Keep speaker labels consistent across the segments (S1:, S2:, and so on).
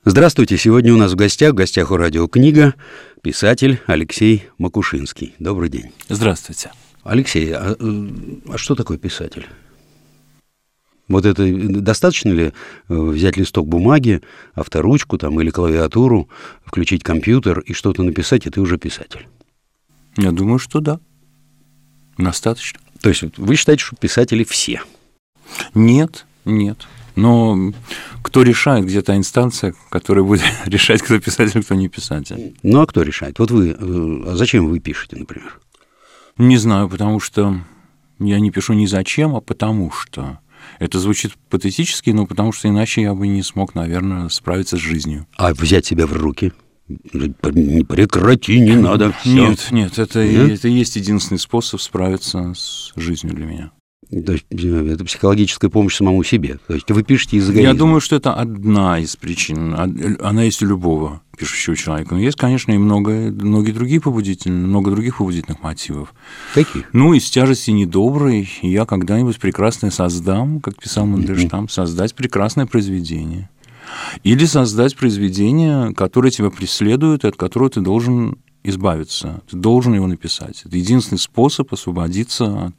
S1: Здравствуйте. Сегодня у нас в гостях у радио «Книга» писатель Алексей Макушинский. Добрый день.
S2: Здравствуйте.
S1: Алексей, а что такое писатель? Вот это достаточно ли взять листок бумаги, авторучку там, или клавиатуру, включить компьютер и что-то написать, и ты уже писатель?
S2: Я думаю, что да. Достаточно.
S1: То есть вы считаете, что писатели все?
S2: Нет. Но кто решает, где та инстанция, которая будет решать, кто писатель, кто не писатель?
S1: Ну, а кто решает? Вот вы, а зачем вы пишете, например?
S2: Не знаю, потому что я не пишу ни зачем, а потому что. Это звучит патетически, но потому что иначе я бы не смог, наверное, справиться с жизнью.
S1: А взять себя в руки? Прекрати, не надо.
S2: Нет, это и есть единственный способ справиться с жизнью для меня.
S1: То есть это психологическая помощь самому себе. То есть вы пишете из эгоизма.
S2: Я думаю, что это одна из причин. Она есть у любого пишущего человека. Но есть, конечно, и многие другие побудители, много других побудительных мотивов.
S1: Какие?
S2: Ну, из тяжести недоброй я когда-нибудь прекрасное создам, как писал Мандельштам, создать прекрасное произведение. Или создать произведение, которое тебя преследует, и от которого ты должен избавиться. Ты должен его написать. Это единственный способ освободиться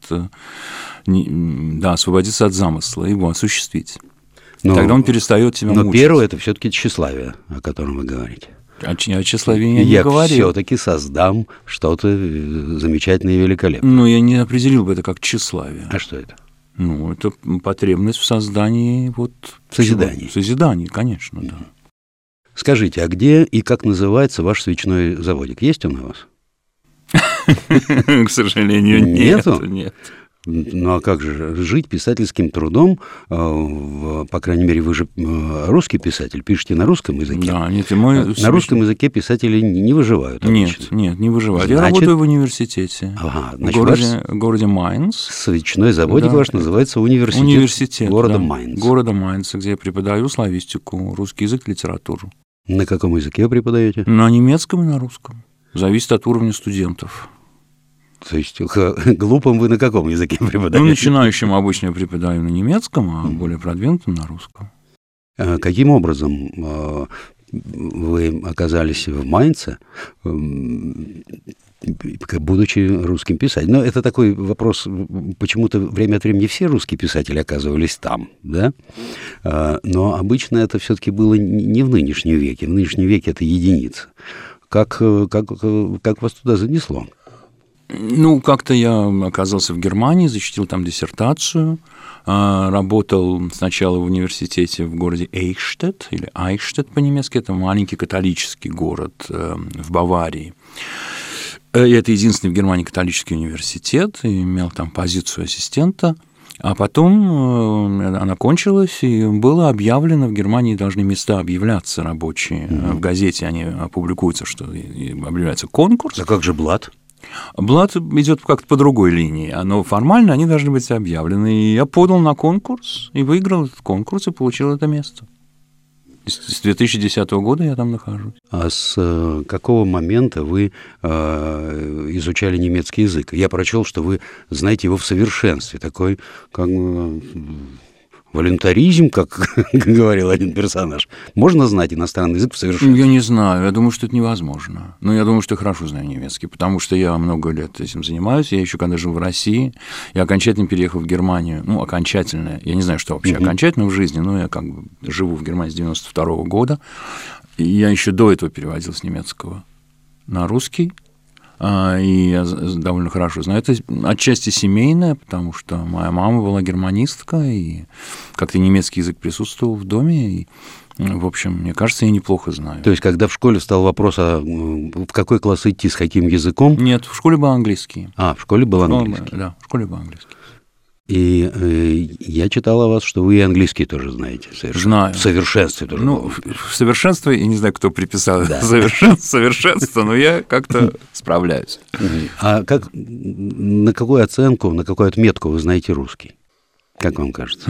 S2: от замысла, его осуществить. Тогда он перестает тебя мучить.
S1: Но первое – это все-таки тщеславие, о котором вы говорите.
S2: О тщеславии я не говорил.
S1: Я все-таки создам что-то замечательное и великолепное.
S2: Ну, я не определил бы это как тщеславие.
S1: А что это?
S2: Ну, это потребность в создании
S1: созидании.
S2: Созидании, конечно, да.
S1: Скажите, а где и как называется ваш свечной заводик? Есть он у вас?
S2: К сожалению,
S1: Нету?
S2: Нет.
S1: Ну, а как же жить писательским трудом? По крайней мере, вы же русский писатель, пишете на русском языке.
S2: Да, нет,
S1: на русском языке писатели не выживают обычно.
S2: Нет, не выживают. Я работаю в университете. В городе Майнц.
S1: Свечной заводик ваш называется университет города Майнц.
S2: Города Майнц, где я преподаю славистику, русский язык, литературу.
S1: На каком языке вы преподаете?
S2: На немецком и на русском. Зависит от уровня студентов.
S1: То есть глупым вы на каком языке преподаете?
S2: Ну, начинающим обычно я преподаю на немецком, а более продвинутым на русском.
S1: Каким образом вы оказались в Майнце, будучи русским писателем? Ну, это такой вопрос, почему-то время от времени все русские писатели оказывались там, да? Но обычно это все-таки было не в нынешнем веке. В нынешнем веке это единица. Как вас туда занесло?
S2: Ну, как-то я оказался в Германии, защитил там диссертацию, работал сначала в университете в городе Эйхштедт, или Айхштедт по-немецки, это маленький католический город в Баварии. И это единственный в Германии католический университет, и имел там позицию ассистента. А потом она кончилась, и было объявлено, в Германии должны места объявляться рабочие. В газете они опубликуются, что объявляется конкурс.
S1: А как же блат?
S2: Блат идет как-то по другой линии, но формально они должны быть объявлены. И я подал на конкурс, и выиграл этот конкурс, и получил это место. С 2010 года я там нахожусь.
S1: А с какого момента вы изучали немецкий язык? Я прочел, что вы знаете его в совершенстве. Такой, как волюнтаризм, как говорил один персонаж. Можно знать иностранный язык в совершенстве?
S2: Я не знаю. Я думаю, что это невозможно. Но я думаю, что я хорошо знаю немецкий, потому что я много лет этим занимаюсь. Я еще когда жил в России, я окончательно переехал в Германию. Ну, окончательно. Я не знаю, что вообще окончательно в жизни, но я как бы живу в Германии с 92 года. И я еще до этого переводил с немецкого на русский. И я довольно хорошо знаю. Это отчасти семейное, потому что моя мама была германистка, и как-то немецкий язык присутствовал в доме, и, в общем, мне кажется, я неплохо знаю.
S1: То есть, когда в школе встал вопрос, в какой класс идти, с каким языком?
S2: Нет, в школе был английский.
S1: В школе был английский.
S2: Да, в школе был английский.
S1: И я читал о вас, что вы и английский тоже знаете.
S2: Знаю.
S1: В совершенстве тоже.
S2: В совершенстве, я не знаю, кто приписал совершенство, но я как-то справляюсь.
S1: А на какую оценку, на какую отметку вы знаете русский? Как вам кажется?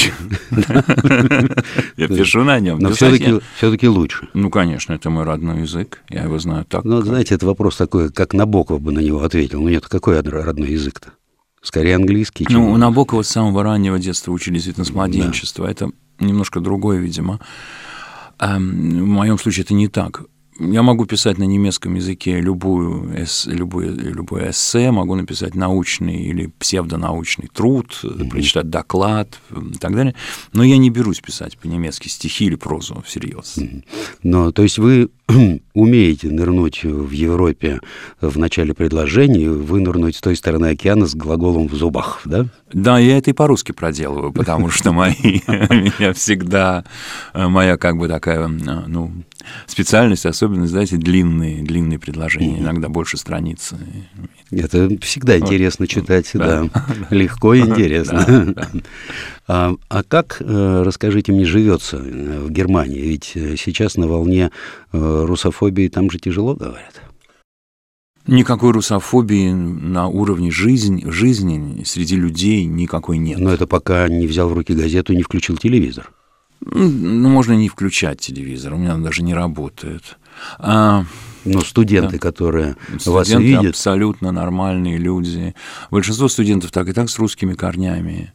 S2: Я пишу на нем.
S1: Но все-таки лучше.
S2: Ну, конечно, это мой родной язык. Я его знаю так.
S1: Ну, знаете, это вопрос такой, как Набоков бы на него ответил. Ну, нет, какой родной язык-то? Скорее английский.
S2: Ну, у Набокова с самого раннего детства учили действительно с младенчества. Это немножко другое, видимо. В моем случае это не так. Я могу писать на немецком языке любое эссе, могу написать научный или псевдонаучный труд, прочитать доклад и так далее, но я не берусь писать по-немецки стихи или прозу всерьез.
S1: Но, то есть вы умеете нырнуть в Европе в начале предложения, вынырнуть с той стороны океана с глаголом в зубах, да?
S2: Да, я это и по-русски проделываю, потому что меня всегда, моя как бы такая, ну, специальность, особенность, знаете, длинные предложения, иногда больше страницы.
S1: Это всегда интересно читать, да. Легко и интересно. А как, расскажите мне, живется в Германии? Ведь сейчас на волне русофобии там же тяжело, говорят.
S2: Никакой русофобии на уровне жизни среди людей никакой нет.
S1: Но это пока не взял в руки газету и не включил телевизор.
S2: Ну, можно не включать телевизор, у меня он даже не работает.
S1: Но студенты, которые вас видят...
S2: Студенты абсолютно нормальные люди. Большинство студентов так и так с русскими корнями.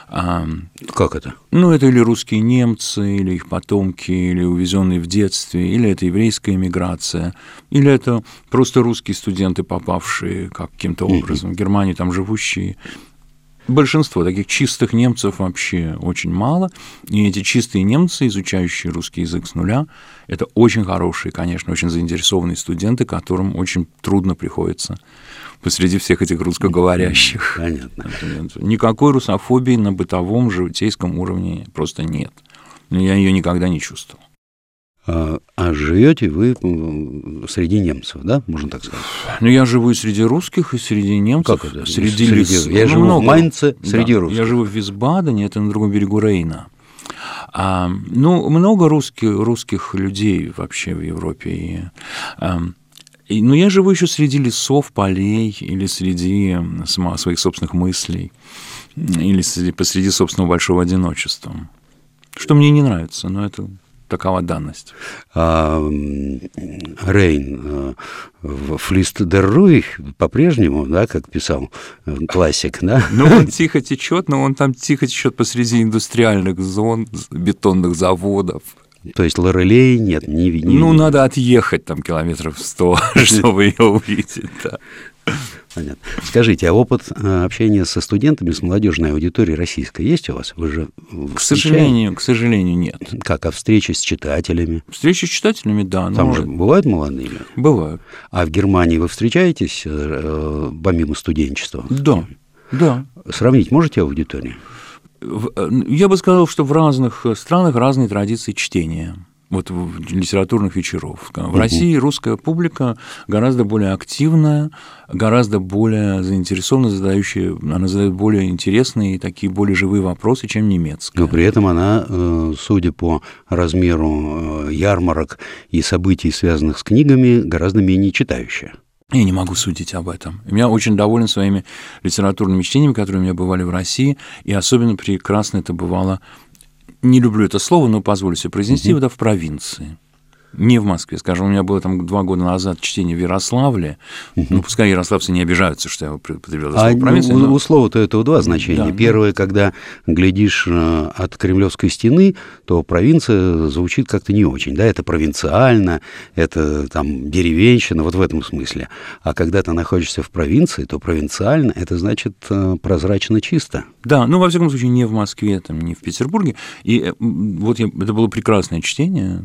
S1: Как это?
S2: Ну, это или русские немцы, или их потомки, или увезенные в детстве, или это еврейская эмиграция, или это просто русские студенты, попавшие каким-то образом в Германию, там живущие. Большинство таких чистых немцев вообще очень мало, и эти чистые немцы, изучающие русский язык с нуля, это очень хорошие, конечно, очень заинтересованные студенты, которым очень трудно приходится посреди всех этих русскоговорящих.
S1: Понятно.
S2: Никакой русофобии на бытовом, житейском уровне просто нет. Я ее никогда не чувствовал.
S1: А живете вы среди немцев, да, можно так сказать?
S2: Ну, я живу и среди русских, и среди немцев.
S1: Как это?
S2: Среди
S1: я живу в Майнце среди русских.
S2: Я живу в Висбадене, это на другом берегу Рейна. Ну, много русских людей вообще в Европе. Но я живу еще среди лесов, полей, или среди своих собственных мыслей, или посреди собственного большого одиночества. Что мне не нравится, но это такова данность.
S1: Рейн, флист дер Руих по-прежнему, да, как писал классик, да?
S2: Ну, он тихо течет, но он там тихо течет посреди индустриальных зон, бетонных заводов.
S1: То есть Лорелей нет, не видно.
S2: Ну, надо отъехать там километров 100, чтобы ее увидеть, да.
S1: Понятно. Скажите, а опыт общения со студентами, с молодежной аудиторией российской есть у вас? Вы же
S2: к сожалению, нет.
S1: Как, а встречи с читателями?
S2: Встречи с читателями, да.
S1: Там же бывают молодые люди?
S2: Бывают.
S1: А в Германии вы встречаетесь помимо студенчества?
S2: Да.
S1: Сравнить можете аудиторию?
S2: Я бы сказал, что в разных странах разные традиции чтения. Вот литературных вечеров. В России русская публика гораздо более активная, гораздо более заинтересованная, она задает более интересные и такие более живые вопросы, чем немецкая.
S1: Но при этом она, судя по размеру ярмарок и событий, связанных с книгами, гораздо менее читающая.
S2: Я не могу судить об этом. Я очень доволен своими литературными чтениями, которые у меня бывали в России, и особенно прекрасно это бывало. Не люблю это слово, но позволю себе произнести, в провинции. Не в Москве. Скажем, у меня было там 2 года назад чтение в Ярославле. Ну, пускай ярославцы не обижаются, что я употребил это слово провинция.
S1: У слова-то этого 2 значения. Первое, когда глядишь от Кремлевской стены, то провинция звучит как-то не очень. Да? Это провинциально, это там деревенщина, вот в этом смысле. А когда ты находишься в провинции, то провинциально – это значит прозрачно чисто.
S2: Да, ну, во всяком случае, не в Москве, там, не в Петербурге. И вот это было прекрасное чтение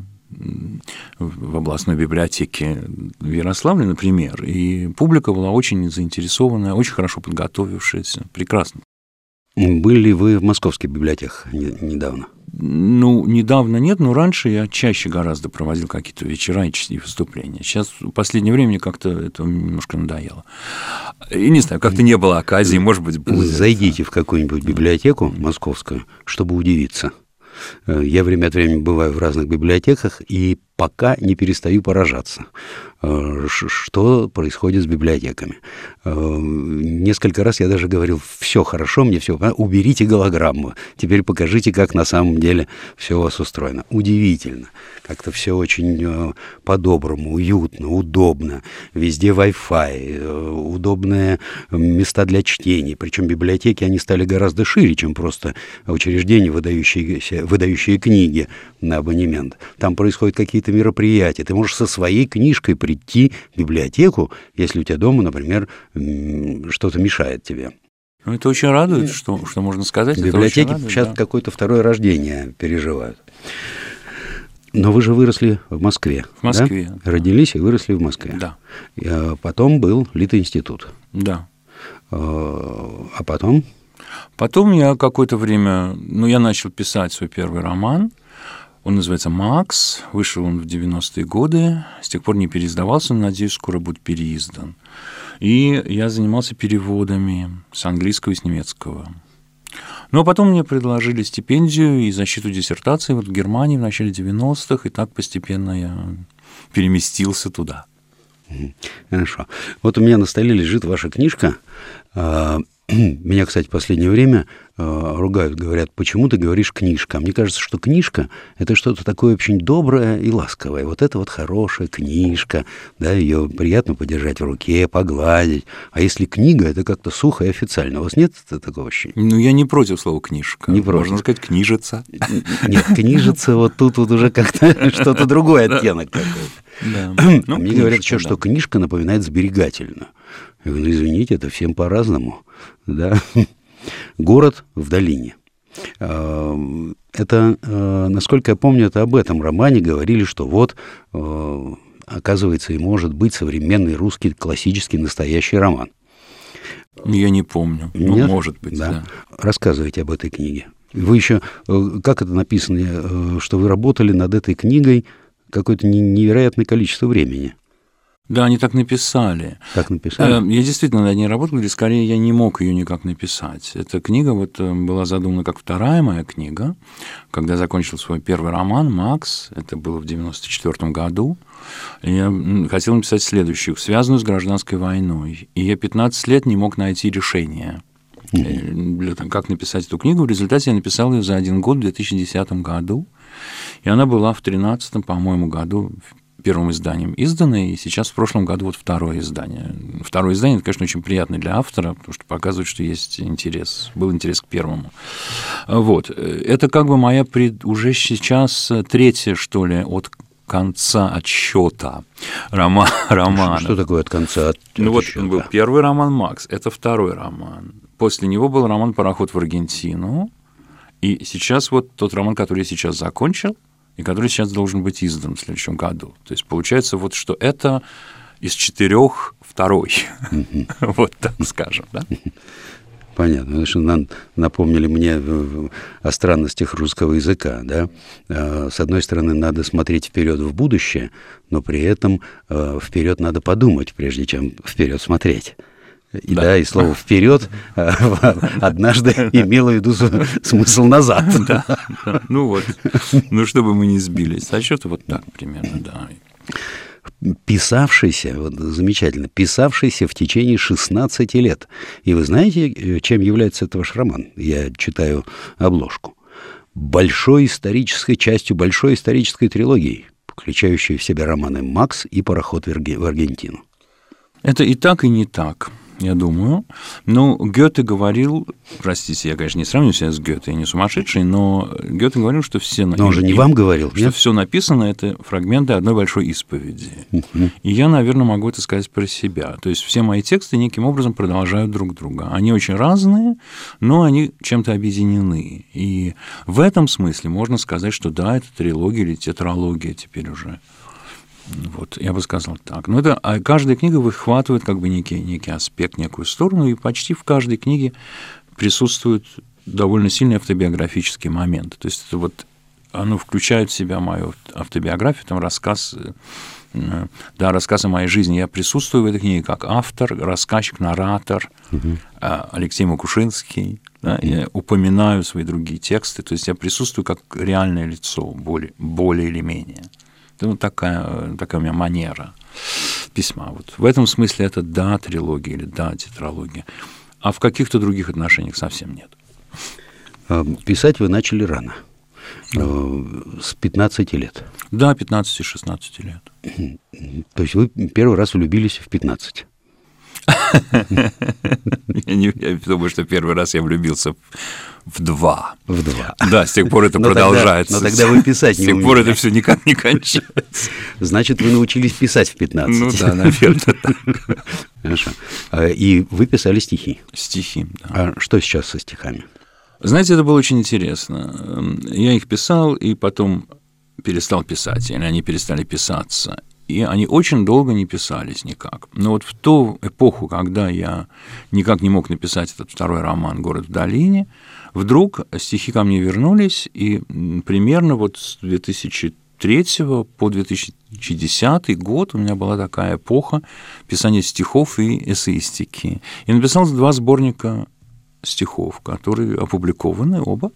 S2: в областной библиотеке в Ярославле, например, и публика была очень заинтересованная, очень хорошо подготовившаяся, прекрасно.
S1: Были ли вы в московских библиотеках недавно?
S2: Ну, недавно нет, но раньше я чаще гораздо проводил какие-то вечера и выступления. Сейчас в последнее время мне как-то это немножко надоело. И не знаю, как-то не было оказии, может быть, будет.
S1: Зайдите в какую-нибудь библиотеку московскую, чтобы удивиться. Я время от времени бываю в разных библиотеках, и пока не перестаю поражаться, что происходит с библиотеками. Несколько раз я даже говорил: все хорошо, мне все, уберите голограмму, теперь покажите, как на самом деле все у вас устроено. Удивительно, как-то все очень по-доброму, уютно, удобно, везде Wi-Fi, удобные места для чтения, причем библиотеки, они стали гораздо шире, чем просто учреждения, выдающие книги на абонемент. Там происходят какие-то мероприятия, ты можешь со своей книжкой прийти в библиотеку, если у тебя дома, например, что-то мешает тебе.
S2: Ну, это очень радует, что можно сказать.
S1: Библиотеки сейчас какое-то второе рождение переживают. Но вы же выросли в Москве.
S2: В Москве.
S1: Да? Родились и выросли в Москве.
S2: Да.
S1: Потом был Литинститут.
S2: Да.
S1: А потом?
S2: Потом я какое-то время, я начал писать свой первый роман. Он называется «Макс». Вышел он в 90-е годы. С тех пор не переиздавался, но, надеюсь, скоро будет переиздан. И я занимался переводами с английского и с немецкого. Ну, а потом мне предложили стипендию и защиту диссертации в Германии в начале 90-х, и так постепенно я переместился туда.
S1: Хорошо. Вот у меня на столе лежит ваша книжка. Меня, кстати, в последнее время ругают, говорят: почему ты говоришь книжка? Мне кажется, что книжка — это что-то такое очень доброе и ласковое. Вот это вот хорошая книжка, да, ее приятно подержать в руке, погладить. А если книга, это как-то сухо и официально. У вас нет такого ощущения?
S2: Я не против слова «книжка».
S1: Не против.
S2: Можно сказать «книжица».
S1: Нет, книжица, вот тут уже как-то что-то другой оттенок какой-то.
S2: Да.
S1: Мне говорят еще, что книжка напоминает сберегательную. Я говорю: извините, это всем по-разному. Да? «Город в долине». Это, насколько я помню, это об этом романе говорили, что вот, оказывается, и может быть современный русский классический настоящий роман.
S2: Я не помню.
S1: Нет?
S2: Может быть, да.
S1: Рассказывайте об этой книге. Вы еще, как это написано, что вы работали над этой книгой какое-то невероятное количество времени.
S2: Да, они так написали.
S1: Так написали?
S2: Я действительно над ней работал, или скорее я не мог ее никак написать. Эта книга была задумана как вторая моя книга. Когда я закончил свой первый роман «Макс», это было в 1994 году, я хотел написать следующую, связанную с гражданской войной. И я 15 лет не мог найти решения, как написать эту книгу. В результате я написал ее за 1 год в 2010 году. И она была в 2013, по-моему, году первым изданием издана, и сейчас в прошлом году вот второе издание. Второе издание, это, конечно, очень приятно для автора, потому что показывает, что есть интерес, был интерес к первому. Вот. Это как бы моя уже сейчас третья, что ли, от конца отсчета романа.
S1: Что такое от конца отсчета?
S2: Вот был первый роман «Макс», это второй роман. После него был роман «Пароход в Аргентину», и сейчас вот тот роман, который я сейчас закончил, и который сейчас должен быть издан в следующем году. То есть получается вот, что это из 4 второй. Вот так скажем, да?
S1: Понятно. Потому что нам напомнили мне о странностях русского языка, да? С одной стороны, надо смотреть вперед в будущее, но при этом вперед надо подумать, прежде чем вперед смотреть. И слово «вперед» однажды имело в виду смысл «назад».
S2: Да. Ну вот, чтобы мы не сбились. А что-то вот так примерно, да.
S1: Писавшийся, вот замечательно, писавшийся в течение 16 лет. И вы знаете, чем является этот ваш роман? Я читаю обложку. Частью большой исторической трилогии, включающей в себя романы «Макс» и «Пароход в Аргентину».
S2: Это и так, и не так, я думаю. Ну, Гёте говорил, простите, я, конечно, не сравниваю себя с Гёте, я не сумасшедший, но Гёте говорил, что все...
S1: Но он же не вам говорил,
S2: что все написано, это фрагменты одной большой исповеди. И я, наверное, могу это сказать про себя. То есть все мои тексты неким образом продолжают друг друга. Они очень разные, но они чем-то объединены. И в этом смысле можно сказать, что да, это трилогия или тетралогия теперь уже. Вот, я бы сказал так. Но каждая книга выхватывает как бы некий аспект, некую сторону, и почти в каждой книге присутствует довольно сильный автобиографический момент. То есть это вот оно включает в себя мою автобиографию, там рассказ о моей жизни. Я присутствую в этой книге как автор, рассказчик, наратор, Алексей Макушинский. Да, я упоминаю свои другие тексты, то есть я присутствую как реальное лицо, более или менее. Ну, такая у меня манера письма. Вот в этом смысле это да, трилогия или да, тетралогия. А в каких-то других отношениях совсем нет.
S1: Писать вы начали рано, с 15 лет.
S2: Да, 15-16 лет.
S1: То есть вы первый раз влюбились в 15?
S2: Я думаю, что первый раз я влюбился в 2.
S1: В 2.
S2: Да, с тех пор это продолжается.
S1: Но тогда вы писать не умели.
S2: С тех пор это все никак не кончается.
S1: Значит, вы научились писать в 15.
S2: Ну да, наверное, так.
S1: Хорошо. И вы писали стихи.
S2: Стихи, да.
S1: А что сейчас со стихами?
S2: Знаете, это было очень интересно. Я их писал, и потом перестал писать, или они перестали писаться. И они очень долго не писались никак. Но вот в ту эпоху, когда я никак не мог написать этот второй роман «Город в долине», вдруг стихи ко мне вернулись, и примерно вот с 2003 по 2010 год у меня была такая эпоха писания стихов и эссеистики. И написал 2 сборника стихов, которые опубликованы оба.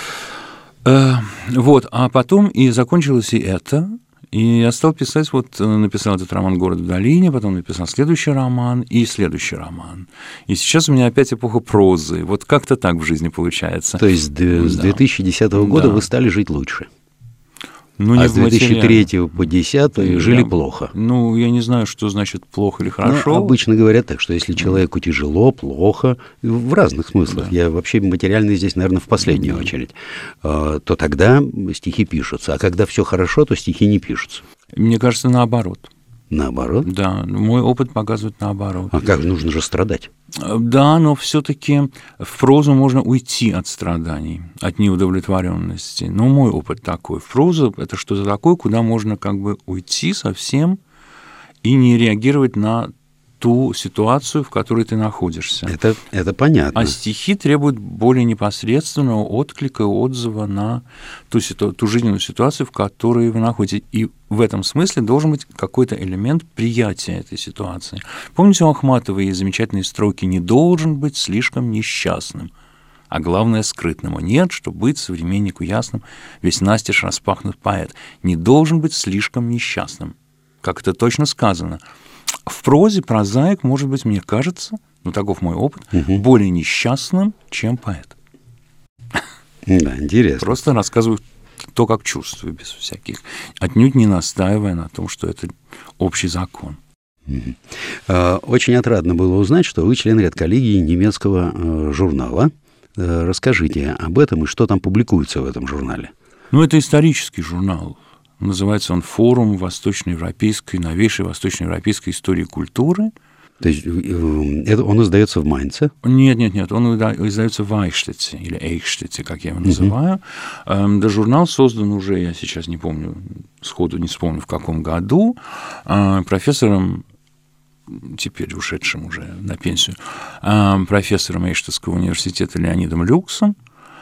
S2: Вот, а потом и закончилось и это. И я стал писать, вот написал этот роман «Город в долине», потом написал следующий роман и следующий роман. И сейчас у меня опять эпоха прозы. Вот как-то так в жизни получается.
S1: То есть с 2010 года вы стали жить лучше?
S2: Ну,
S1: а с 2003 по 2010 жили плохо?
S2: Ну, я не знаю, что значит плохо или хорошо.
S1: Ну, обычно говорят так, что если человеку тяжело, плохо, в разных смыслах, я вообще материальный здесь, наверное, в последнюю очередь, то тогда стихи пишутся. А когда все хорошо, то стихи не пишутся.
S2: Мне кажется, наоборот.
S1: Наоборот?
S2: Да, мой опыт показывает наоборот.
S1: А как? Нужно же страдать.
S2: Да, но все-таки в прозу можно уйти от страданий, от неудовлетворенности. Но мой опыт такой. В прозу это что-то такое, куда можно как бы уйти совсем и не реагировать на ту ситуацию, в которой ты находишься.
S1: Это понятно.
S2: А стихи требуют более непосредственного отклика, отзыва на ту жизненную ситуацию, в которой вы находитесь. И в этом смысле должен быть какой-то элемент приятия этой ситуации. Помните у Ахматовой есть замечательные строки «Не должен быть слишком несчастным, а главное скрытным. Нет, что быть современнику ясным, весь настежь распахнут поэт. Не должен быть слишком несчастным». Как это точно сказано. В прозе прозаик может быть, мне кажется, ну таков мой опыт, более несчастным, чем поэт.
S1: Да, интересно.
S2: Просто рассказываю то, как чувствую, без всяких, отнюдь не настаивая на том, что это общий закон.
S1: Очень отрадно было узнать, что вы член редколлегии немецкого журнала. Расскажите об этом и что там публикуется в этом журнале.
S2: Ну, это исторический журнал. Называется он «Форум восточноевропейской, новейшей восточноевропейской истории и культуры».
S1: То есть он издается в Майнце?
S2: Нет, он издается в Айхштете, или Эйхштете, как я его называю. Да, журнал создан уже, я сейчас не помню, сходу не вспомню, в каком году, профессором, теперь ушедшим уже на пенсию, профессором Эйхштетского университета Леонидом Люксом.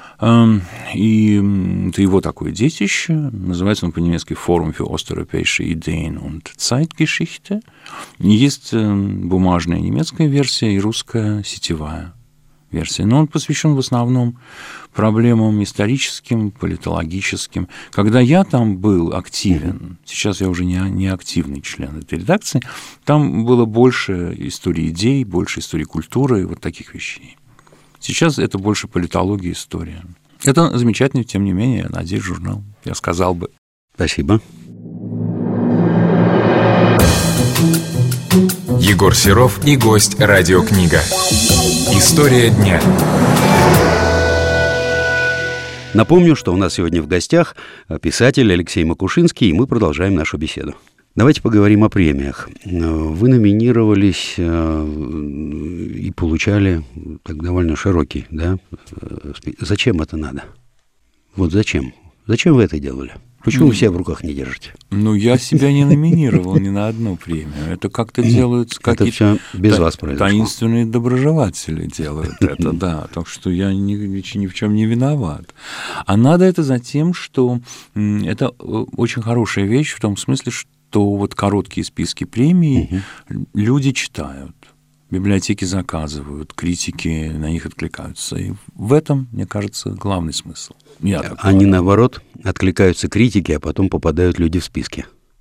S2: И это его такое детище. Называется он по-немецки «Форум für osteuropäische Ideen und Zeitgeschichte». Есть бумажная немецкая версия и русская сетевая версия. Но он посвящен в основном проблемам историческим, политологическим. Когда я там был активен, сейчас я уже не активный член этой редакции, там было больше истории идей, больше истории культуры и вот таких вещей. Сейчас это больше политология и история. Это замечательный, тем не менее, я надеюсь, журнал, я сказал бы.
S1: Спасибо.
S3: Егор Серов и гость «Радиокнига». История дня.
S1: Напомню, что у нас сегодня в гостях писатель Алексей Макушинский, и мы продолжаем нашу беседу. Давайте поговорим о премиях. Вы номинировались и получали так довольно широкий, да? Зачем это надо? Вот зачем? Зачем вы это делали? Почему вы себя в руках не держите?
S2: Ну, я себя не номинировал ни на одну премию. Это как-то делают какие-то
S1: без вас произошло.
S2: Таинственные доброжелатели делают это, да. Так что я ни в чем не виноват. А надо это за тем, что это очень хорошая вещь в том смысле, что вот короткие списки премий люди читают, библиотеки заказывают, критики на них откликаются. И в этом, мне кажется, главный смысл.
S1: Они, наоборот, откликаются критики, а потом попадают люди в списки.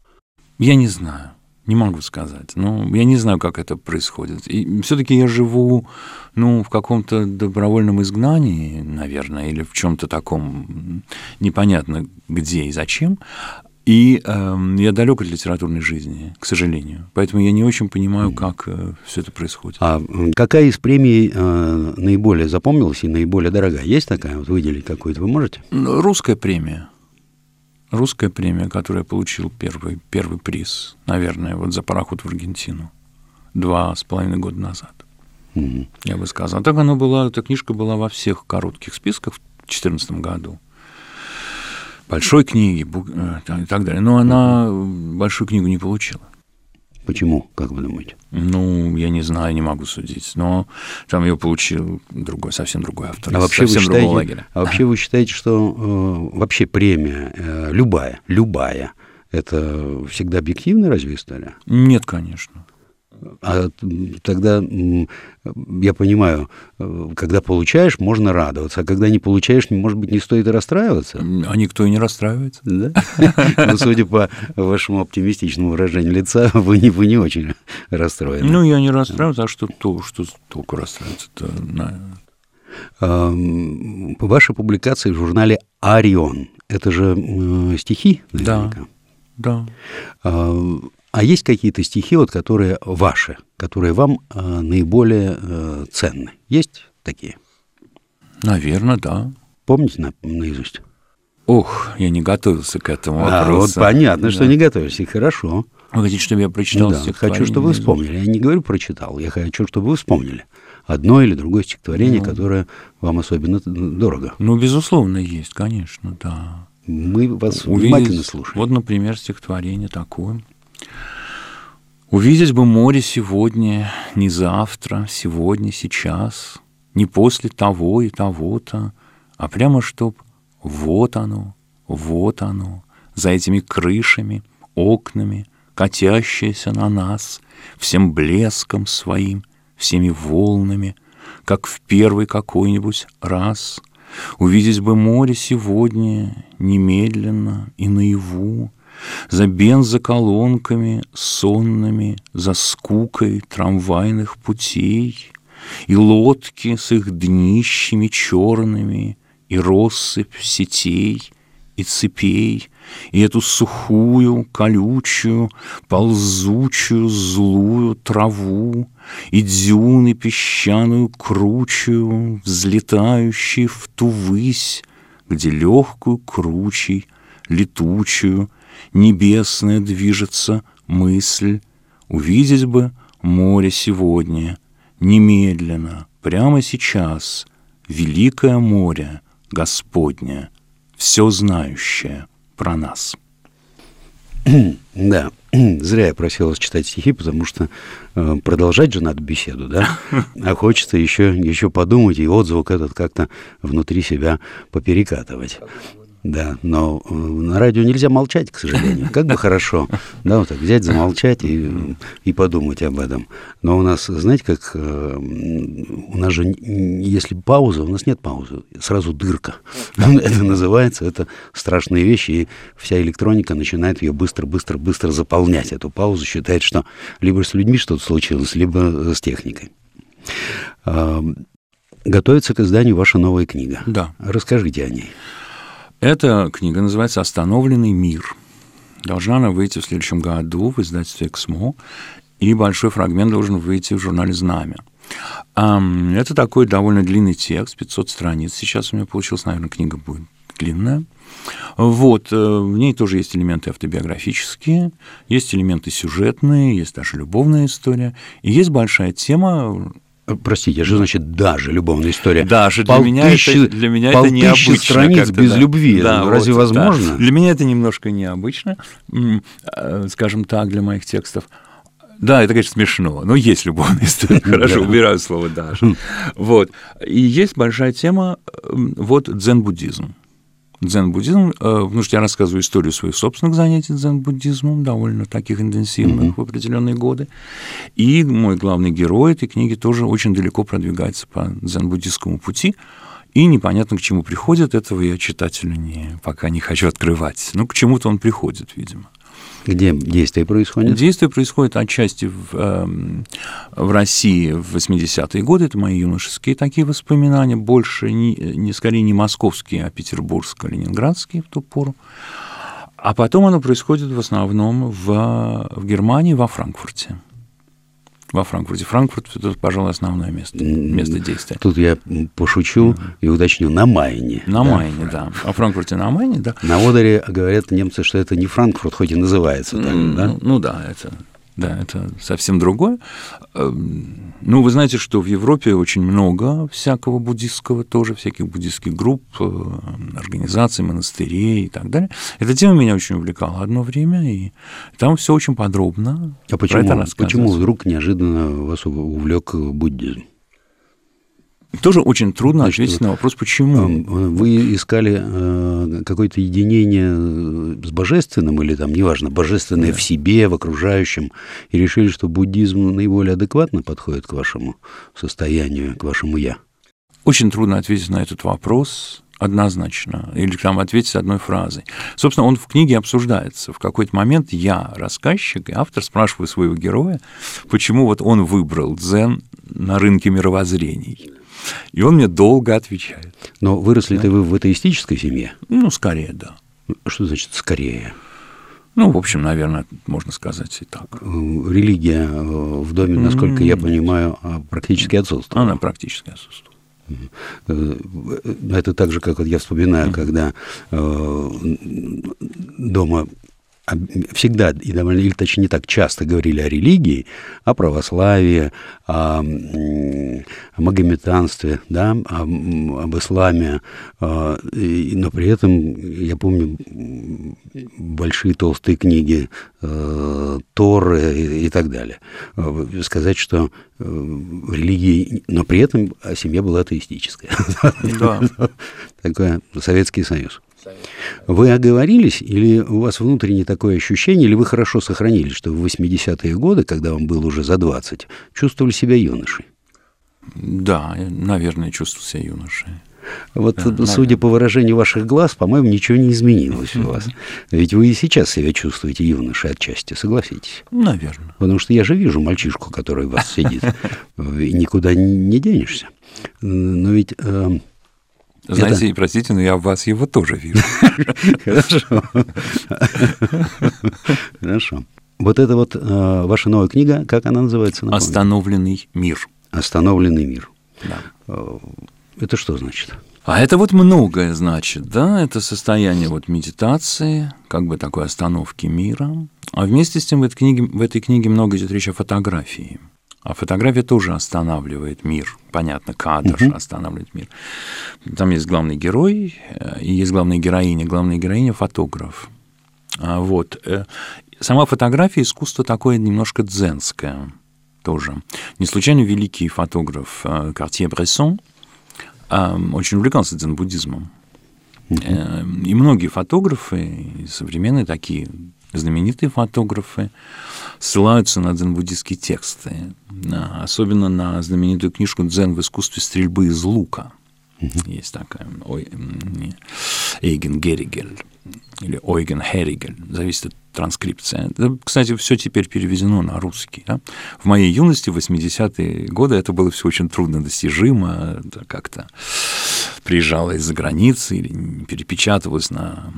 S2: Я не знаю. Не могу сказать. Ну, я не знаю, как это происходит. И все-таки я живу, в каком-то добровольном изгнании, наверное, или в чем-то таком непонятно где и зачем. И я далек от литературной жизни, к сожалению. Поэтому я не очень понимаю, как все это происходит.
S1: А какая из премий наиболее запомнилась и наиболее дорогая? Есть такая? Вот выделить какую-то вы можете?
S2: Русская премия. Русская премия, которую я получил первый приз, наверное, вот за «Пароход в Аргентину» 2,5 года назад. Я бы сказал. Так эта книжка была во всех коротких списках в 2014 году. Большой книги и так далее. Но она большую книгу не получила.
S1: Почему, как вы думаете?
S2: Я не знаю, не могу судить. Но там ее получил совсем другой автор.
S1: А вообще вы считаете, что вообще премия любая, это всегда объективная разве история?
S2: Нет, конечно.
S1: А тогда, я понимаю, когда получаешь, можно радоваться, а когда не получаешь, может быть, не стоит и расстраиваться?
S2: А никто и не расстраивается.
S1: Да? Но судя по вашему оптимистичному выражению лица, вы не очень расстроены.
S2: Я не расстраиваюсь, а что толку расстраиваться-то?
S1: Ваши публикации в журнале «Орион» — это же стихи, наверняка?
S2: Да.
S1: А есть какие-то стихи, которые ваши, которые вам наиболее ценны? Есть такие?
S2: Наверное, да.
S1: Помните наизусть?
S2: Я не готовился к этому вопросу.
S1: Вот понятно, что не готовишься, и хорошо.
S2: Вы хотите, чтобы я прочитал
S1: стихотворение? Хочу, чтобы вы вспомнили. Я не говорю прочитал, я хочу, чтобы вы вспомнили одно или другое стихотворение, которое вам особенно дорого.
S2: Безусловно, есть, конечно, да.
S1: Мы вас внимательно слушаем.
S2: Вот, например, стихотворение такое. «Увидеть бы море сегодня, не завтра, сегодня, сейчас, не после того и того-то, а прямо чтоб вот оно, за этими крышами, окнами, катящееся на нас, всем блеском своим, всеми волнами, как в первый какой-нибудь раз. Увидеть бы море сегодня немедленно и наяву, за бензоколонками сонными, за скукой трамвайных путей, и лодки с их днищами черными, и россыпь сетей и цепей, и эту сухую, колючую, ползучую, злую траву, и дюны песчаную кручую, взлетающие в ту высь, где легкую кручей, летучую, небесная движется мысль. Увидеть бы море сегодня, немедленно, прямо сейчас, великое море Господне, все знающее про нас».
S1: Да, зря я просил вас читать стихи, потому что продолжать же надо беседу, да? А хочется еще подумать и отзвук этот как-то внутри себя поперекатывать. Да, но на радио нельзя молчать, к сожалению. Как бы хорошо, да, вот так взять, замолчать и подумать об этом. Но у нас, знаете, как у нас же, если пауза, у нас нет паузы, сразу дырка. Это называется, это страшные вещи, и вся электроника начинает ее быстро заполнять. Эту паузу считает, что либо с людьми что-то случилось, либо с техникой. Готовится к изданию ваша новая книга.
S2: Да.
S1: Расскажите о ней.
S2: Эта книга называется «Остановленный мир». Должна она выйти в следующем году в издательстве «Эксмо», и большой фрагмент должен выйти в журнале «Знамя». Это такой довольно длинный текст, 500 страниц. Сейчас у меня получилась, наверное, книга будет длинная. Вот, в ней тоже есть элементы автобиографические, есть элементы сюжетные, есть даже любовная история, и есть большая тема.
S1: Простите, что значит даже любовная история?
S2: Даже для меня это необычно.
S1: Страниц без любви, да, разве возможно?
S2: Да. Для меня это немножко необычно, скажем так, для моих текстов. Да, это, конечно, смешно, но есть любовная история. Хорошо, убираю слово «даже». Вот. И есть большая тема, вот, дзен-буддизм. Дзен-буддизм, потому что я рассказываю историю своих собственных занятий дзен-буддизмом, довольно таких интенсивных в определенные годы. И мой главный герой этой книги тоже очень далеко продвигается по дзен-буддистскому пути, и непонятно, к чему приходит, этого я читателю пока не хочу открывать. Но к чему-то он приходит, видимо.
S1: Где действие происходит?
S2: Действие происходит отчасти в России в 80-е годы. Это мои юношеские такие воспоминания. Больше, скорее, не московские, а петербургско-ленинградские в ту пору. А потом оно происходит в основном в Германии, во Франкфурте. Во Франкфурте. Франкфурт – это, пожалуй, основное место действия.
S1: Тут я пошучу и уточню. На Майне.
S2: На Майне, да. Во Франкфурте на Майне, да.
S1: На Одере говорят немцы, что это не Франкфурт, хоть и называется так, да?
S2: Ну да, это совсем другое. Ну, вы знаете, что в Европе очень много всякого буддистского тоже, всяких буддистских групп, организаций, монастырей и так далее. Эта тема меня очень увлекала одно время, и там все очень подробно.
S1: А почему вдруг неожиданно вас увлек буддизм?
S2: Тоже очень трудно ответить на вопрос, почему.
S1: Вы искали какое-то единение с божественным, или там, неважно, божественное в себе, в окружающем, и решили, что буддизм наиболее адекватно подходит к вашему состоянию, к вашему «я»?
S2: Очень трудно ответить на этот вопрос однозначно, или там ответить одной фразой. Собственно, он в книге обсуждается. В какой-то момент я, рассказчик, и автор, спрашиваю своего героя, почему вот он выбрал дзен на рынке мировоззрений. И он мне долго отвечает.
S1: Но выросли-то вы в атеистической семье?
S2: Ну, скорее, да.
S1: Что значит «скорее»?
S2: Ну, в общем, наверное, можно сказать и так.
S1: Религия в доме, насколько я понимаю, практически отсутствует.
S2: Она практически отсутствует.
S1: Это так же, как вот я вспоминаю, когда дома всегда, и довольно, или точнее не так часто говорили о религии, о православии, о магометанстве, да, об исламе, но при этом, я помню, большие толстые книги Торы и так далее. Сказать, что религии, но при этом семья была атеистическая.
S2: Да.
S1: Такой Советский Союз. Вы оговорились, или у вас внутреннее такое ощущение, или вы хорошо сохранили, что в 80-е годы, когда вам было уже за 20, чувствовали себя юношей?
S2: Да, наверное, чувствовал себя юношей.
S1: Вот, да, судя по выражению ваших глаз, по-моему, ничего не изменилось у вас. Ведь вы и сейчас себя чувствуете юношей отчасти, согласитесь?
S2: Наверное.
S1: Потому что я же вижу мальчишку, который у вас сидит, и никуда не денешься. Но ведь...
S2: Знаете, простите, но я в вас его тоже вижу.
S1: Хорошо. Хорошо. Вот это вот ваша новая книга, как она называется?
S2: «Остановленный мир».
S1: «Остановленный мир».
S2: Да.
S1: Это что значит?
S2: А это вот многое значит, да, это состояние вот медитации, как бы такой остановки мира. А вместе с тем в этой книге много идет речь о фотографии. А фотография тоже останавливает мир. Понятно, кадр останавливает мир. Там есть главный герой и есть главная героиня. Главная героиня – фотограф. Вот. Сама фотография – искусство такое немножко дзенское тоже. Не случайно великий фотограф Картье-Брессон очень увлекался дзен-буддизмом. И многие фотографы, современные такие знаменитые фотографы, ссылаются на дзен-буддистские тексты, особенно на знаменитую книжку «Дзен в искусстве стрельбы из лука». Есть такая Эйген Герригель или Ойген Херригель, зависит от транскрипции. Это, кстати, все теперь переведено на русский. Да? В моей юности, в 80-е годы, это было все очень трудно достижимо, это как-то приезжало из-за границы или перепечатывалось на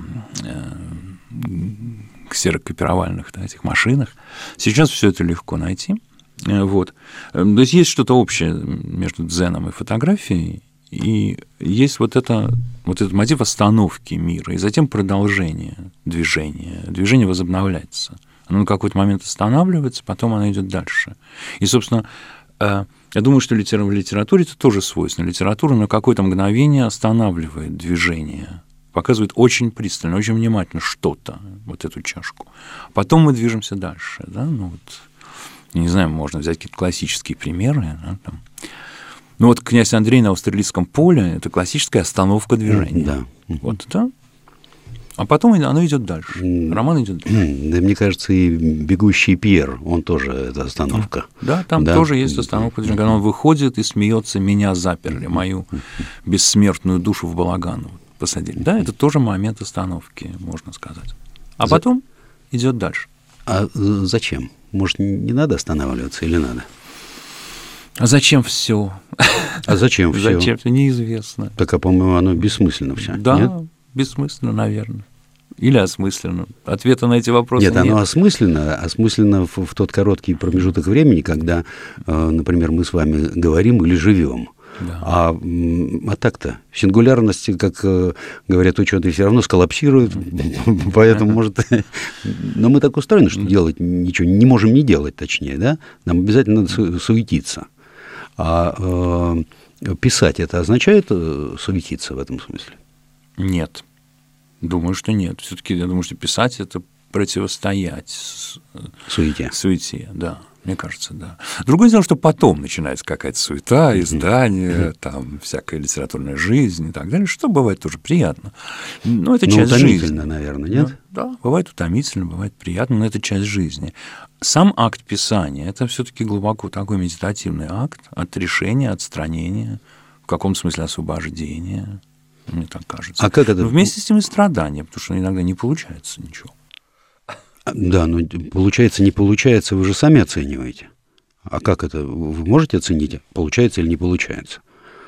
S2: ксерокопировальных, да, этих машинах. Сейчас все это легко найти. Вот. То есть есть что-то общее между дзеном и фотографией, и есть вот этот мотив остановки мира, и затем продолжение движения. Движение возобновляется. Оно на какой-то момент останавливается, потом оно идет дальше. И, собственно, я думаю, что в литературе это тоже свойственно. Литература на какое-то мгновение останавливает движение, показывает очень пристально, очень внимательно что-то, вот эту чашку. Потом мы движемся дальше. Да? Ну, вот, я не знаю, можно взять какие-то классические примеры. Да, там. Ну вот «Князь Андрей на австралийском поле» – это классическая остановка движения.
S1: Да.
S2: Вот, да. А потом оно идет дальше. Роман идет дальше.
S1: Да, мне кажется, и «Бегущий Пьер», он тоже это остановка.
S2: Да, там тоже есть остановка движения. Когда он выходит и смеется: «Меня заперли, мою бессмертную душу в балаган посадили». Да, это тоже момент остановки, можно сказать. А потом идет дальше.
S1: А зачем? Может, не надо останавливаться или надо?
S2: А зачем все?
S1: А зачем все?
S2: Зачем? Неизвестно.
S1: Так, по-моему, оно бессмысленно все.
S2: Да,
S1: нет?
S2: Бессмысленно, наверное. Или осмысленно. Ответа на эти вопросы нет.
S1: Нет, оно осмысленно в тот короткий промежуток времени, когда, например, мы с вами говорим или живем.
S2: Да.
S1: А так-то сингулярность, как говорят ученые, все равно сколлапсирует, поэтому, может... Но мы так устроены, что делать ничего не можем не делать, точнее, да? Нам обязательно надо суетиться. А писать это означает суетиться в этом смысле?
S2: Нет. Думаю, что нет. Все-таки я думаю, что писать – это противостоять суете, да. Мне кажется, да. Другое дело, что потом начинается какая-то суета, издание, там всякая литературная жизнь и так далее, что бывает тоже приятно. Но это часть жизни.
S1: Утомительно, наверное, нет?
S2: Да, бывает утомительно, бывает приятно, но это часть жизни. Сам акт писания – это все-таки глубоко такой медитативный акт отрешения, отстранения, в каком смысле освобождения, мне так кажется.
S1: А как это?
S2: Но вместе с тем и страдания, потому что иногда не получается ничего.
S1: Да, но получается, не получается, вы же сами оцениваете. А как это? Вы можете оценить, получается или не получается?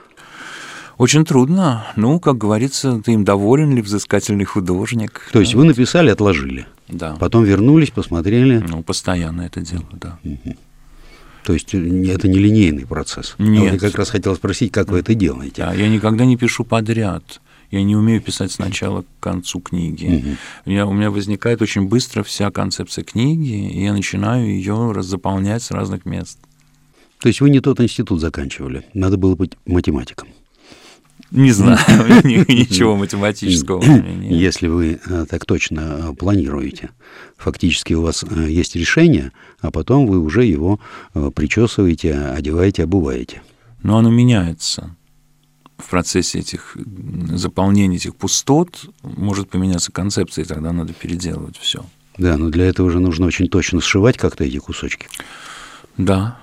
S2: Очень трудно. Ну, как говорится, ты им доволен ли, взыскательный художник.
S1: То есть вы написали, отложили.
S2: Да.
S1: Потом вернулись, посмотрели.
S2: Ну, постоянно это дело, да.
S1: То есть это не линейный процесс.
S2: Нет.
S1: Я как раз хотел спросить, как вы это делаете.
S2: Да, я никогда не пишу подряд. Я не умею писать сначала к концу книги. У меня возникает очень быстро вся концепция книги, и я начинаю ее заполнять с разных мест.
S1: То есть вы не тот институт заканчивали, надо было быть математиком.
S2: Не знаю, ничего математического у меня нет.
S1: Если вы так точно планируете, фактически у вас есть решение, а потом вы уже его причесываете, одеваете, обуваете.
S2: Но оно меняется. В процессе заполнения этих пустот может поменяться концепция, и тогда надо переделывать все.
S1: Да, но для этого же нужно очень точно сшивать как-то эти кусочки.
S2: Да,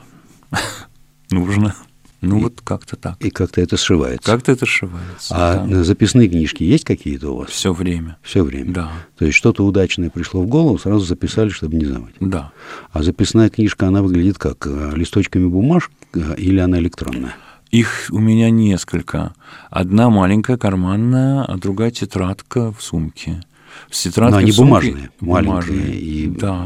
S2: нужно. Вот как-то так.
S1: И как-то это сшивается.
S2: Как-то это сшивается.
S1: А записные книжки есть какие-то у вас?
S2: Все время.
S1: Все время?
S2: Да.
S1: То есть что-то удачное пришло в голову, сразу записали, чтобы не забыть?
S2: Да.
S1: А записная книжка, она выглядит как? Листочками бумажки или она электронная?
S2: Их у меня несколько. Одна маленькая, карманная, а другая тетрадка в сумке.
S1: Но они бумажные, маленькие. И...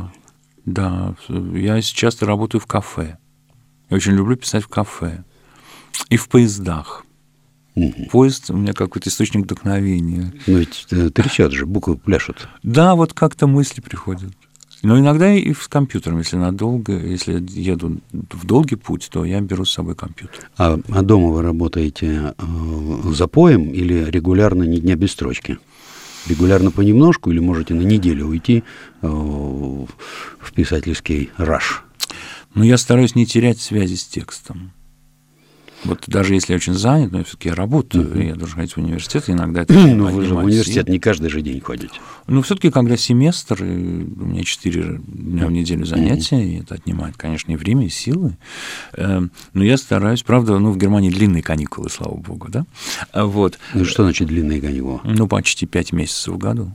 S2: Да. Я часто работаю в кафе. Я очень люблю писать в кафе. И в поездах. Поезд у меня какой-то источник вдохновения.
S1: Ну ведь трещат же, буквы пляшут.
S2: Да, вот как-то мысли приходят. Но иногда и с компьютером, если надолго, если еду в долгий путь, то я беру с собой компьютер. А
S1: дома вы работаете запоем или регулярно, ни дня без строчки? Регулярно понемножку или можете на неделю уйти в писательский раш?
S2: Ну, я стараюсь не терять связи с текстом. Вот даже если я очень занят, но все-таки я работаю, я должен ходить в университет, иногда это
S1: Ну, вы же в университет не каждый же день ходите.
S2: Ну, все-таки, когда семестр, у меня 4 дня в неделю занятия, и это отнимает, конечно, и время, и силы. Но я стараюсь, правда, в Германии длинные каникулы, слава богу, да? Вот.
S1: Ну, что значит длинные каникулы?
S2: Ну, почти 5 месяцев в году.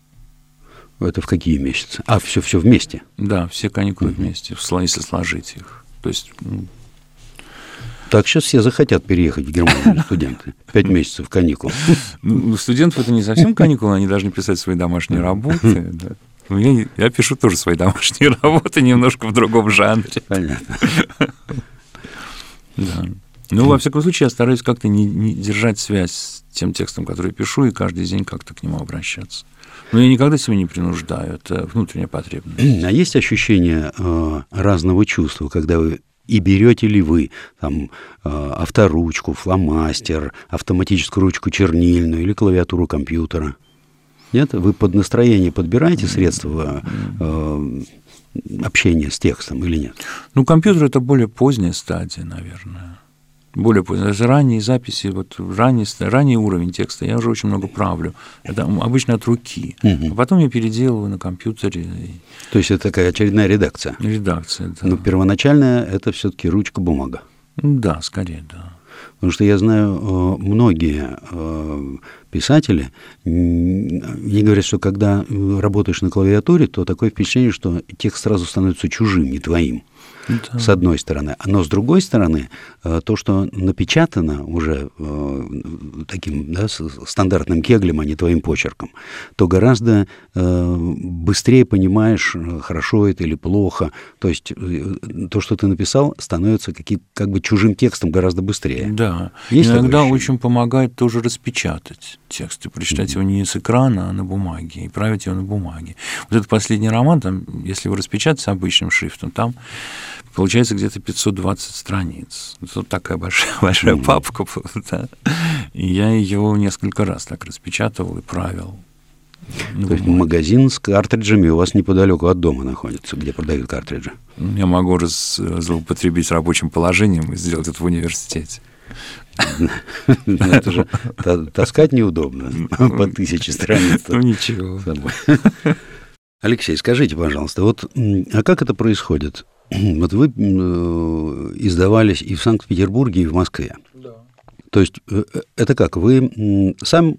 S1: Это в какие месяцы? Все вместе?
S2: Да, все каникулы вместе, если сложить их. То есть...
S1: Так сейчас все захотят переехать в Германию, студенты. 5 месяцев каникул.
S2: У студентов это не совсем каникулы, они должны писать свои домашние работы. Да. Я пишу тоже свои домашние работы, немножко в другом жанре.
S1: Понятно.
S2: Да. Ну, во всяком случае, я стараюсь как-то не держать связь с тем текстом, который пишу, и каждый день как-то к нему обращаться. Но я никогда себя не принуждаю, это внутренняя потребность.
S1: А есть ощущение разного чувства, когда вы и берете ли вы там авторучку, фломастер, автоматическую ручку чернильную или клавиатуру компьютера? Нет? Вы под настроение подбираете средства общения с текстом или нет?
S2: Ну, компьютер – это более поздняя стадия, наверное. Более поздняя. Даже ранние записи, ранний уровень текста, я уже очень много правлю. Это обычно от руки. А потом я переделываю на компьютере.
S1: То есть это такая очередная редакция?
S2: Редакция, да.
S1: Но первоначальная – это все-таки ручка-бумага?
S2: Да, скорее, да.
S1: Потому что я знаю, многие писатели, они говорят, что когда работаешь на клавиатуре, то такое впечатление, что текст сразу становится чужим, не твоим. Да. С одной стороны. Но с другой стороны, то, что напечатано уже таким, да, стандартным кеглем, а не твоим почерком, то гораздо быстрее понимаешь, хорошо это или плохо. То есть то, что ты написал, становится как бы чужим текстом гораздо быстрее.
S2: Да. Есть иногда очень помогает тоже распечатать текст и прочитать его не с экрана, а на бумаге, и править его на бумаге. Вот этот последний роман, там, если его распечатать с обычным шрифтом, там получается где-то 520 страниц. Вот такая большая папка. Да. И я ее несколько раз так распечатывал и правил.
S1: То есть магазин с картриджами у вас неподалеку от дома находится, где продают картриджи?
S2: Я могу злоупотребить рабочим положением и сделать это в университете.
S1: Это же таскать неудобно по 1000 страниц.
S2: Ну, ничего.
S1: Алексей, скажите, пожалуйста, а как это происходит? Вот вы издавались и в Санкт-Петербурге, и в Москве. Да. То есть это как? Вы сами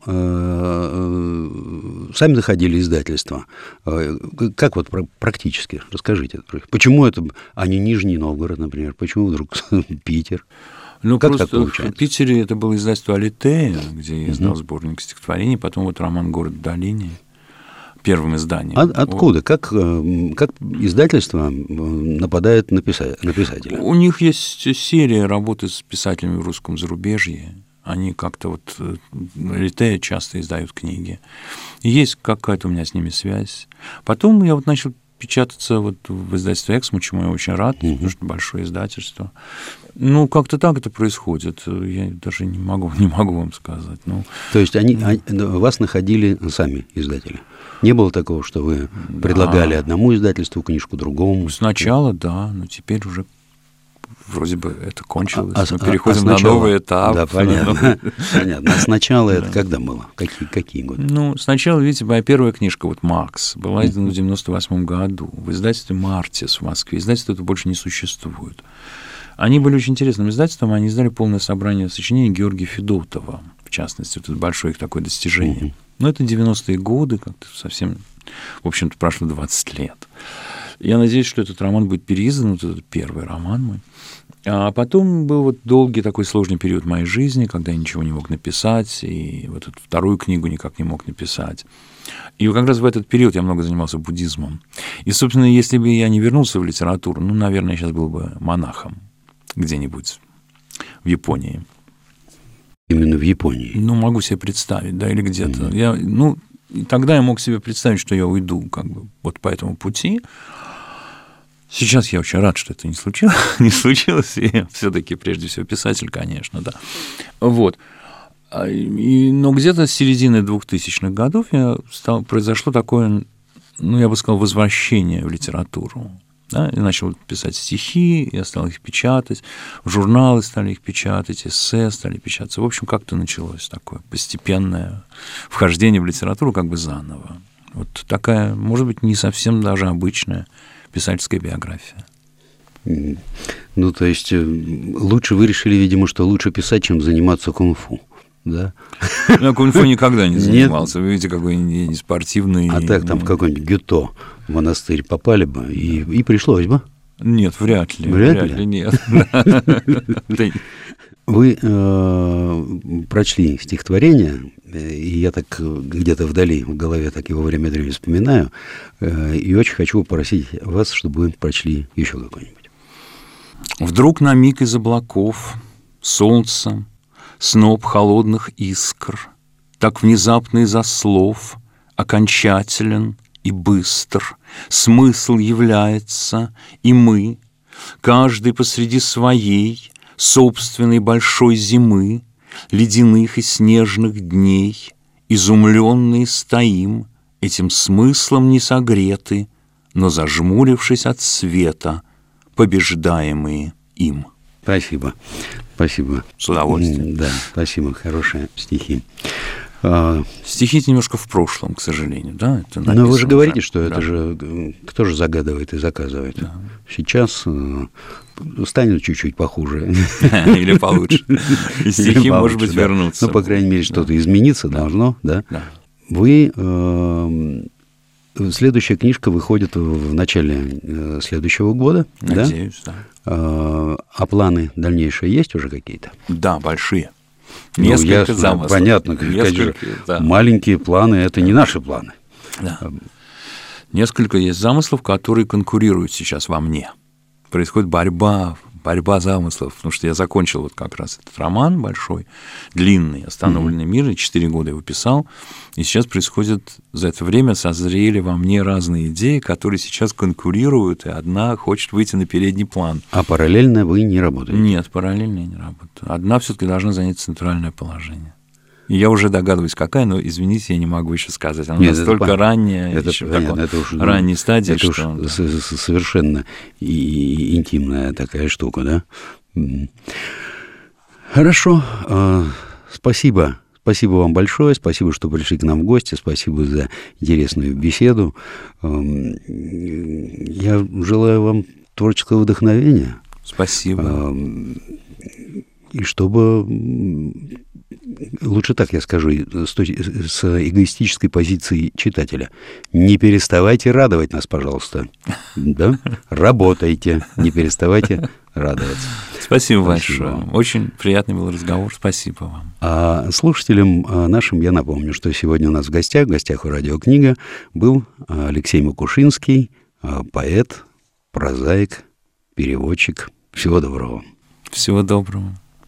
S1: находили издательство? Как вот практически? Расскажите. Почему это, а не Нижний Новгород, например? Почему вдруг Питер?
S2: Ну, как просто в Питере это было издательство «Алитея», где я издал сборник стихотворений, потом вот роман «Город в долине». Первым изданием.
S1: Откуда? Как издательство нападает на писателя?
S2: У них есть серия работы с писателями в русском зарубежье. Они как-то вот Алитея часто издают книги. И есть какая-то у меня с ними связь. Потом я вот начал печататься вот в издательстве «Эксмо», чему я очень рад, потому что большое издательство. Ну, как-то так это происходит. Я даже не могу вам сказать. Ну,
S1: то есть вас находили сами издатели? Не было такого, что вы предлагали одному издательству книжку, другому?
S2: Сначала, да, но теперь уже вроде бы это кончилось. Мы переходим на новый этап.
S1: Да, понятно. Понятно. А сначала это когда было? Какие годы?
S2: Ну, сначала, видите, моя первая книжка, вот «Макс», была издана в 1998 году в издательстве «Мартис» в Москве. Издательство это больше не существует. Они были очень интересным издательством, они издали полное собрание сочинений Георгия Федотова, в частности, вот это большое их такое достижение. Но это 90-е годы, как-то совсем, в общем-то, прошло 20 лет. Я надеюсь, что этот роман будет переиздан, вот этот первый роман мой. А потом был вот долгий такой сложный период моей жизни, когда я ничего не мог написать, и вот эту вторую книгу никак не мог написать. И как раз в этот период я много занимался буддизмом. И, собственно, если бы я не вернулся в литературу, ну, наверное, я сейчас был бы монахом где-нибудь в Японии.
S1: Именно в Японии?
S2: Ну, могу себе представить, да, или где-то. Тогда я мог себе представить, что я уйду как бы вот по этому пути. Сейчас я очень рад, что это не случилось, и все-таки прежде всего писатель, конечно, да. Вот. Но где-то с середины 2000-х годов произошло такое, ну, я бы сказал, возвращение в литературу. Да, я начал писать стихи, я стал их печатать, журналы стали их печатать, эссе стали печататься. В общем, как-то началось такое постепенное вхождение в литературу как бы заново. Вот такая, может быть, не совсем даже обычная писательская биография.
S1: Ну, то есть лучше вы решили, видимо, что лучше писать, чем заниматься кунг-фу. Да?
S2: Я кунг-фу никогда не занимался. Вы видите, какой не спортивный.
S1: А так там в какой-нибудь Гюто монастырь попали бы, и пришлось бы.
S2: Нет, вряд ли. Вряд ли нет.
S1: Вы прочли стихотворение, и я так где-то вдали в голове так его время от времени вспоминаю, и очень хочу попросить вас, чтобы вы прочли еще какой-нибудь.
S2: Вдруг на миг из облаков солнце, сноп холодных искр, так внезапно из-за слов, окончателен и быстр, смысл является, и мы, каждый посреди своей собственной большой зимы, ледяных и снежных дней, изумленные стоим, этим смыслом не согреты, но зажмурившись от света, побеждаемые им.
S1: Спасибо. Спасибо.
S2: С удовольствием.
S1: Да, спасибо. Хорошие стихи.
S2: Стихи немножко в прошлом, к сожалению, да?
S1: Но вы же говорите, что это же... Кто же загадывает и заказывает? Да. Сейчас станет чуть-чуть похуже.
S2: Или получше. И стихи, может быть, вернутся.
S1: Ну, по крайней мере, что-то измениться должно, да? Вы... Следующая книжка выходит в начале следующего года.
S2: Надеюсь, да.
S1: А планы дальнейшие есть уже какие-то?
S2: Да, большие. Несколько замыслов.
S1: Понятно, конечно, да. Маленькие планы – это не наши планы.
S2: Да. Несколько есть замыслов, которые конкурируют сейчас во мне. Происходит борьба замыслов, потому что я закончил вот как раз этот роман большой, длинный, «Остановленный мир», и 4 года его писал, и сейчас происходит, за это время созрели во мне разные идеи, которые сейчас конкурируют, и одна хочет выйти на передний план.
S1: А параллельно вы не работаете?
S2: Нет, параллельно я не работаю. Одна все-таки должна занять центральное положение. И я уже догадываюсь, какая, но, извините, я не могу еще сказать. Она настолько ранняя, еще в ранней стадии.
S1: Это уж совершенно интимная такая штука, да? Хорошо. Спасибо. Спасибо вам большое. Спасибо, что пришли к нам в гости. Спасибо за интересную беседу. Я желаю вам творческого вдохновения.
S2: Спасибо.
S1: И чтобы... Лучше так я скажу, с эгоистической позиции читателя. Не переставайте радовать нас, пожалуйста. Да? Работайте, не переставайте радоваться.
S2: Спасибо большое. Очень приятный был разговор. Спасибо вам.
S1: А слушателям нашим я напомню, что сегодня у нас в гостях у «Радиокнига» был Алексей Макушинский, поэт, прозаик, переводчик. Всего доброго.
S2: Всего доброго.